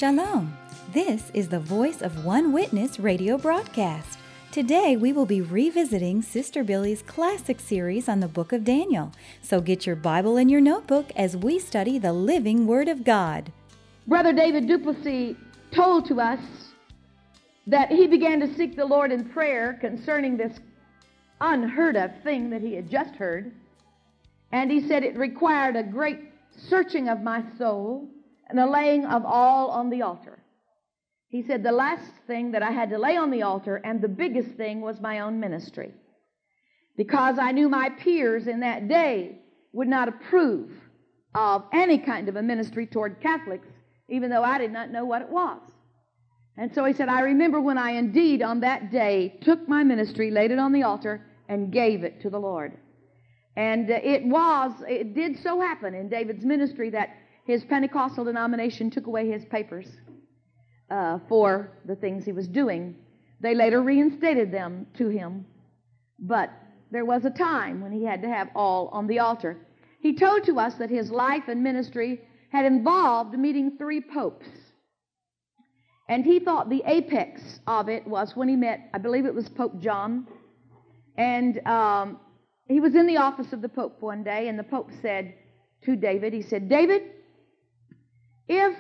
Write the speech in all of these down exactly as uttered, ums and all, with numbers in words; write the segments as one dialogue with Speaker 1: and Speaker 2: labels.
Speaker 1: Shalom. This is the Voice of One Witness radio broadcast. Today we will be revisiting Sister Billie's classic series on the book of Daniel. So get your Bible and your notebook as we study the living Word of God.
Speaker 2: Brother David Duplessis told to us that he began to seek the Lord in prayer concerning this unheard of thing that he had just heard. And he said it required a great searching of my soul and a laying of all on the altar. He said the last thing that I had to lay on the altar and the biggest thing was my own ministry, because I knew my peers in that day would not approve of any kind of a ministry toward Catholics, even though I did not know what it was. And so he said, I remember when I indeed on that day took my ministry, laid it on the altar, and gave it to the Lord. And uh, it was, it did so happen in David's ministry that his Pentecostal denomination took away his papers uh, for the things he was doing. They later reinstated them to him, but there was a time when he had to have all on the altar. He told to us that his life and ministry had involved meeting three popes. And he thought the apex of it was when he met, I believe it was Pope John. And um, he was in the office of the Pope one day, and the Pope said to David, he said, David, if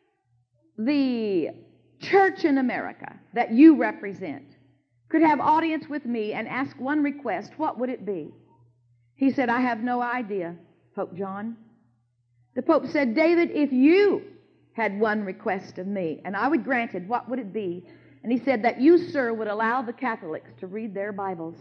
Speaker 2: the church in America that you represent could have audience with me and ask one request, what would it be? He said, I have no idea, Pope John. The Pope said, David, if you had one request of me, and I would grant it, what would it be? And he said that you, sir, would allow the Catholics to read their Bibles.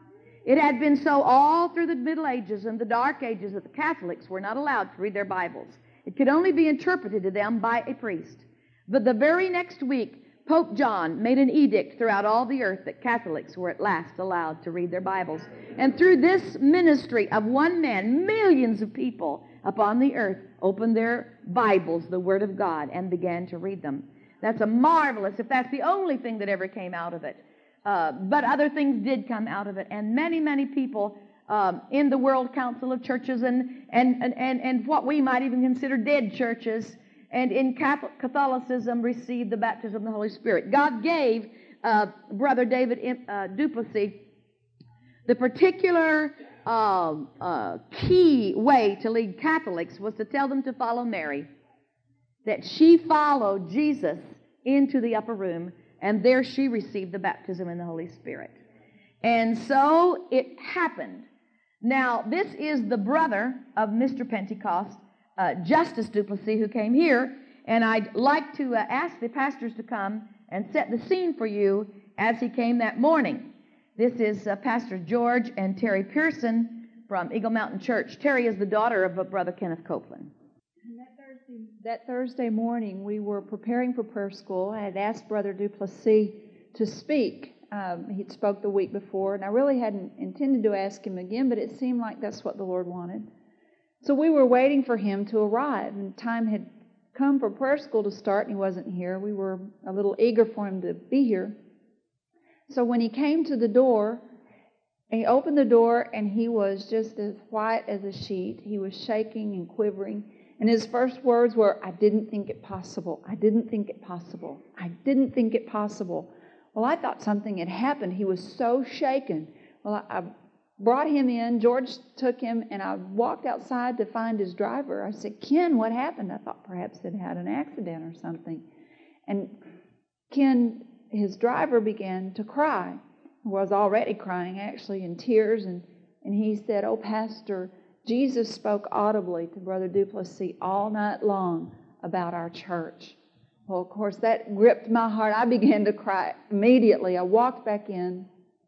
Speaker 2: It had been so all through the Middle Ages and the Dark Ages that the Catholics were not allowed to read their Bibles. It could only be interpreted to them by a priest. But the very next week, Pope John made an edict throughout all the earth that Catholics were at last allowed to read their Bibles. And through this ministry of one man, millions of people upon the earth opened their Bibles, the Word of God, and began to read them. That's a marvelous, if that's the only thing that ever came out of it. Uh, but other things did come out of it, and many, many people um, in the World Council of Churches and, and, and, and, and what we might even consider dead churches and in Catholicism received the baptism of the Holy Spirit. God gave uh, Brother David uh, Duplessis the particular uh, uh, key way to lead Catholics was to tell them to follow Mary, that she followed Jesus into the upper room, and there she received the baptism in the Holy Spirit. And so it happened. Now, this is the brother of Mister Pentecost, uh, Justice Duplessis, who came here, and I'd like to uh, ask the pastors to come and set the scene for you as he came that morning. This is uh, Pastor George and Terry Pearson from Eagle Mountain Church. Terry is the daughter of uh, Brother Kenneth Copeland.
Speaker 3: That Thursday, that Thursday morning, we were preparing for prayer school. I had asked Brother Duplessis to speak. Um, he'd spoke the week before, and I really hadn't intended to ask him again, but it seemed like that's what the Lord wanted. So we were waiting for him to arrive, and time had come for prayer school to start, and he wasn't here. We were a little eager for him to be here. So when he came to the door, he opened the door, and he was just as white as a sheet. He was shaking and quivering. And his first words were, I didn't think it possible. I didn't think it possible. I didn't think it possible. Well, I thought something had happened. He was so shaken. Well, I, I brought him in. George took him, and I walked outside to find his driver. I said, Ken, what happened? I thought perhaps he'd had an accident or something. And Ken, his driver, began to cry. He was already crying, actually, in tears. And, and he said, oh, Pastor, Jesus spoke audibly to Brother Duplessis all night long about our church. Well, of course, that gripped my heart. I began to cry immediately. I walked back in,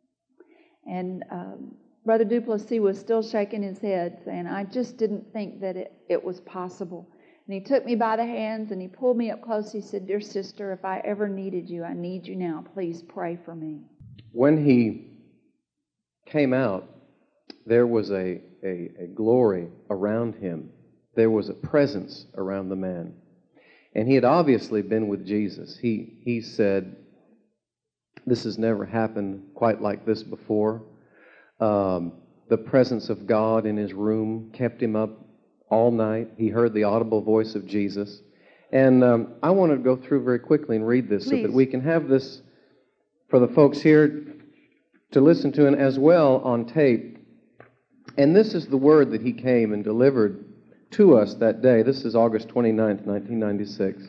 Speaker 3: and um, Brother Duplessis was still shaking his head, saying, I just didn't think that it, it was possible. And he took me by the hands, and he pulled me up close. He said, dear sister, if I ever needed you, I need you now. Please pray for me.
Speaker 4: When he came out, there was a, a, a glory around him. There was a presence around the man. And he had obviously been with Jesus. He, he said, this has never happened quite like this before. Um, the presence of God in his room kept him up all night. He heard the audible voice of Jesus. And um, I want to go through very quickly and read this
Speaker 2: Please.
Speaker 4: so that we can have this for the folks here to listen to, and as well on tape. And this is the word that he came and delivered to us that day. This is August twenty-ninth, nineteen ninety-six.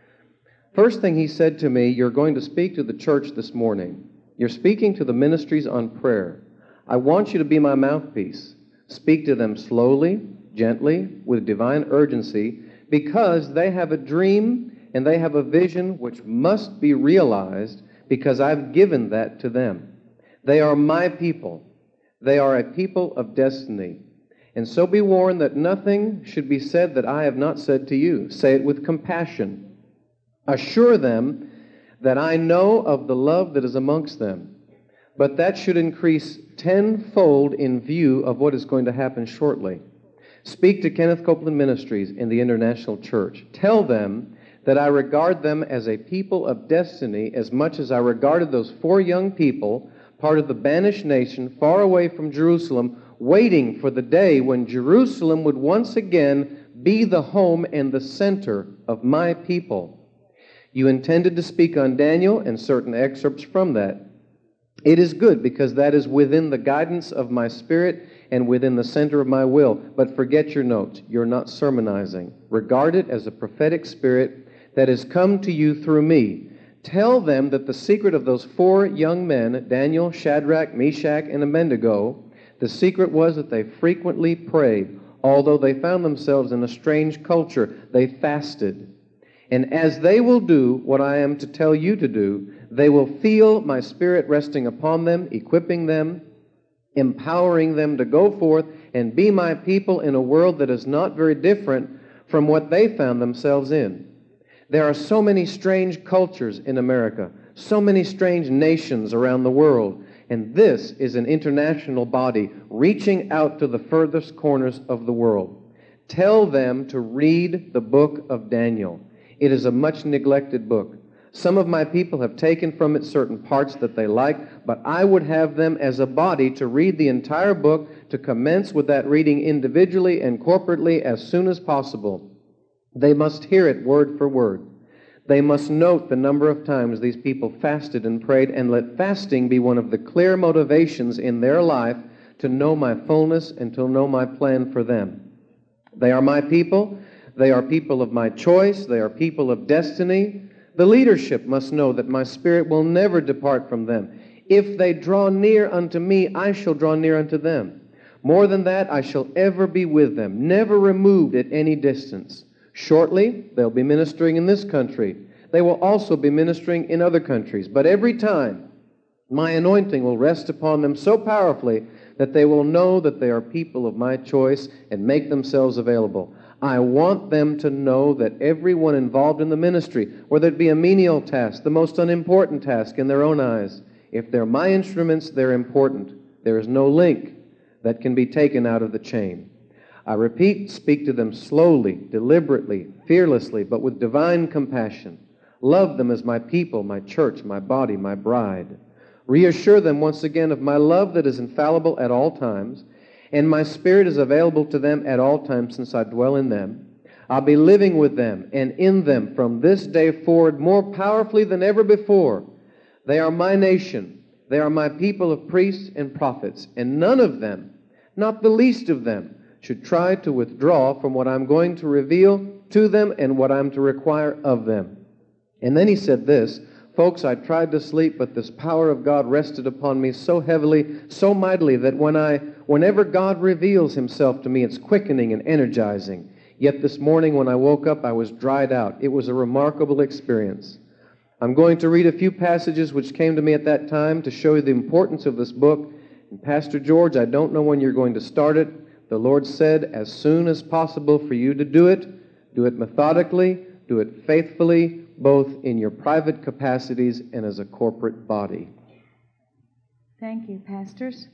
Speaker 4: First thing he said to me, you're going to speak to the church this morning. You're speaking to the ministries on prayer. I want you to be my mouthpiece. Speak to them slowly, gently, with divine urgency, because they have a dream and they have a vision which must be realized because I've given that to them. They are my people. They are a people of destiny. And so be warned that nothing should be said that I have not said to you. Say it with compassion. Assure them that I know of the love that is amongst them, but that should increase tenfold in view of what is going to happen shortly. Speak to Kenneth Copeland Ministries in the International Church. Tell them that I regard them as a people of destiny as much as I regarded those four young people, part of the banished nation, far away from Jerusalem, waiting for the day when Jerusalem would once again be the home and the center of my people. You intended to speak on Daniel and certain excerpts from that. It is good because that is within the guidance of my spirit and within the center of my will. But forget your notes. You're not sermonizing. Regard it as a prophetic spirit that has come to you through me. Tell them that the secret of those four young men, Daniel, Shadrach, Meshach, and Abednego, the secret was that they frequently prayed. Although they found themselves in a strange culture, they fasted. And as they will do what I am to tell you to do, they will feel my Spirit resting upon them, equipping them, empowering them to go forth and be my people in a world that is not very different from what they found themselves in. There are so many strange cultures in America, so many strange nations around the world, and this is an international body reaching out to the furthest corners of the world. Tell them to read the book of Daniel. It is a much neglected book. Some of my people have taken from it certain parts that they like, but I would have them as a body to read the entire book, to commence with that reading individually and corporately as soon as possible. They must hear it word for word. They must note the number of times these people fasted and prayed, and let fasting be one of the clear motivations in their life to know my fullness and to know my plan for them. They are my people. They are people of my choice. They are people of destiny. The leadership must know that my Spirit will never depart from them. If they draw near unto me, I shall draw near unto them. More than that, I shall ever be with them, never removed at any distance. Shortly, they'll be ministering in this country. They will also be ministering in other countries. But every time, my anointing will rest upon them so powerfully that they will know that they are people of my choice and make themselves available. I want them to know that everyone involved in the ministry, whether it be a menial task, the most unimportant task in their own eyes, if they're my instruments, they're important. There is no link that can be taken out of the chain. I repeat, speak to them slowly, deliberately, fearlessly, but with divine compassion. Love them as my people, my church, my body, my bride. Reassure them once again of my love that is infallible at all times, and my Spirit is available to them at all times since I dwell in them. I'll be living with them and in them from this day forward more powerfully than ever before. They are my nation. They are my people of priests and prophets, and none of them, not the least of them, should try to withdraw from what I'm going to reveal to them and what I'm to require of them. And then he said this, folks, I tried to sleep, but this power of God rested upon me so heavily, so mightily, that when I, whenever God reveals himself to me, it's quickening and energizing. Yet this morning when I woke up, I was dried out. It was a remarkable experience. I'm going to read a few passages which came to me at that time to show you the importance of this book. And Pastor George, I don't know when you're going to start it. The Lord said, as soon as possible for you to do it, do it methodically, do it faithfully, both in your private capacities and as a corporate body.
Speaker 2: Thank you, pastors.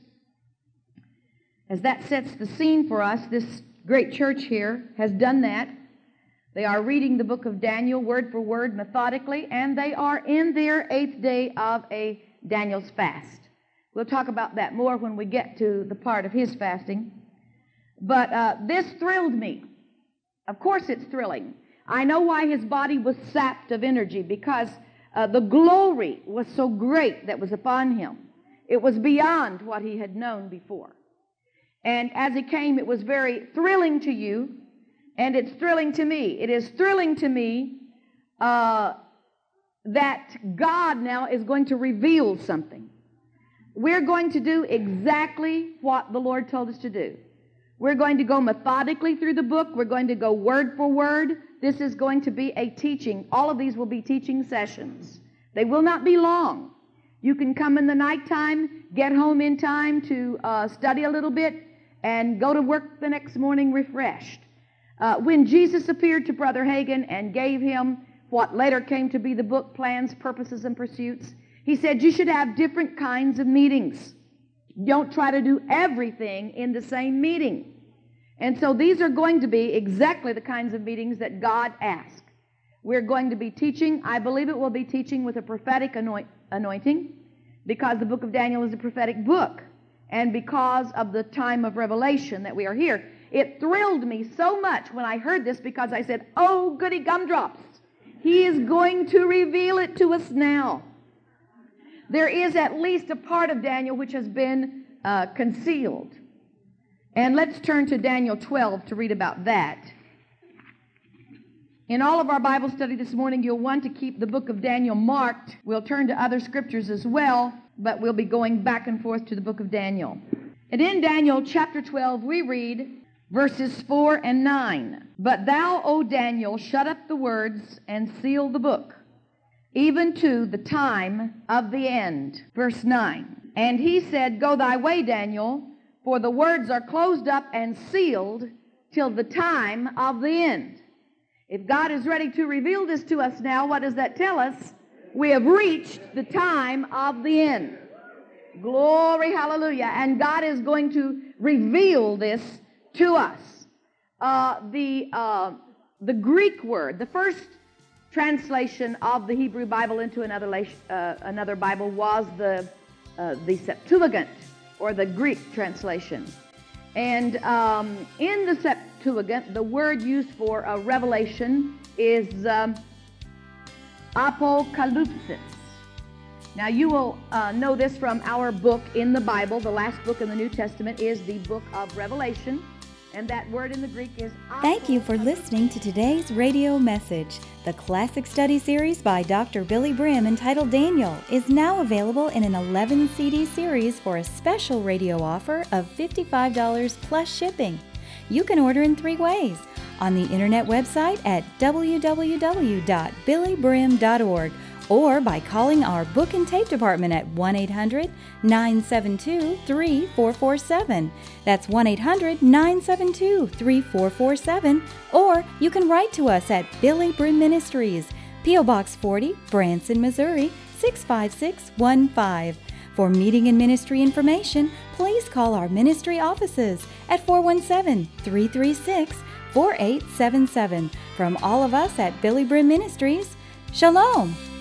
Speaker 2: As that sets the scene for us, this great church here has done that. They are reading the book of Daniel word for word, methodically, and they are in their eighth day of a Daniel's fast. We'll talk about that more when we get to the part of his fasting. But uh, this thrilled me. Of course it's thrilling. I know why his body was sapped of energy, because uh, the glory was so great that was upon him. It was beyond what he had known before. And as he came, it was very thrilling to you, and it's thrilling to me. It is thrilling to me uh, that God now is going to reveal something. We're going to do exactly what the Lord told us to do. We're going to go methodically through the book. We're going to go word for word. This is going to be a teaching. All of these will be teaching sessions. They will not be long. You can come in the nighttime, get home in time to uh, study a little bit, and go to work the next morning refreshed. Uh, when Jesus appeared to Brother Hagin and gave him what later came to be the book, Plans, Purposes, and Pursuits, he said you should have different kinds of meetings. Don't try to do everything in the same meeting. And so these are going to be exactly the kinds of meetings that God asked. We're going to be teaching. I believe it will be teaching with a prophetic anoint, anointing, because the book of Daniel is a prophetic book, and because of the time of revelation that we are here. It thrilled me so much when I heard this, because I said, oh, goody gumdrops. He is going to reveal it to us now. There is at least a part of Daniel which has been uh, concealed. And let's turn to Daniel twelve to read about that. In all of our Bible study this morning, you'll want to keep the book of Daniel marked. We'll turn to other scriptures as well, but we'll be going back and forth to the book of Daniel. And in Daniel chapter twelve, we read verses four and nine. But thou, O Daniel, shut up the words and seal the book, even to the time of the end. Verse nine. And he said, go thy way, Daniel, for the words are closed up and sealed till the time of the end. If God is ready to reveal this to us now, what does that tell us? We have reached the time of the end. Glory, hallelujah. And God is going to reveal this to us. Uh, the, uh, the Greek word, the first translation of the Hebrew Bible into another, uh, another Bible was the, uh, the Septuagint, or the Greek translation. And um, in the Septuagint, the word used for a revelation is um, apocalypsis. Now, you will uh, know this from our book in the Bible. The last book in the New Testament is the book of Revelation, and that word in the Greek is apocalypsis.
Speaker 1: Thank you for listening to today's radio message. The Classic Study Series by Doctor Billy Brim, entitled Daniel, is now available in an eleven C D series for a special radio offer of fifty-five dollars plus shipping. You can order in three ways: on the internet website at w w w dot billy brim dot org, or by calling our book and tape department at one eight hundred nine seven two three four four seven. That's one eight hundred nine seven two three four four seven. Or you can write to us at Billy Brim Ministries, P O Box forty, Branson, Missouri, six five six one five. For meeting and ministry information, please call our ministry offices at four one seven three three six four eight seven seven. From all of us at Billy Brim Ministries, Shalom!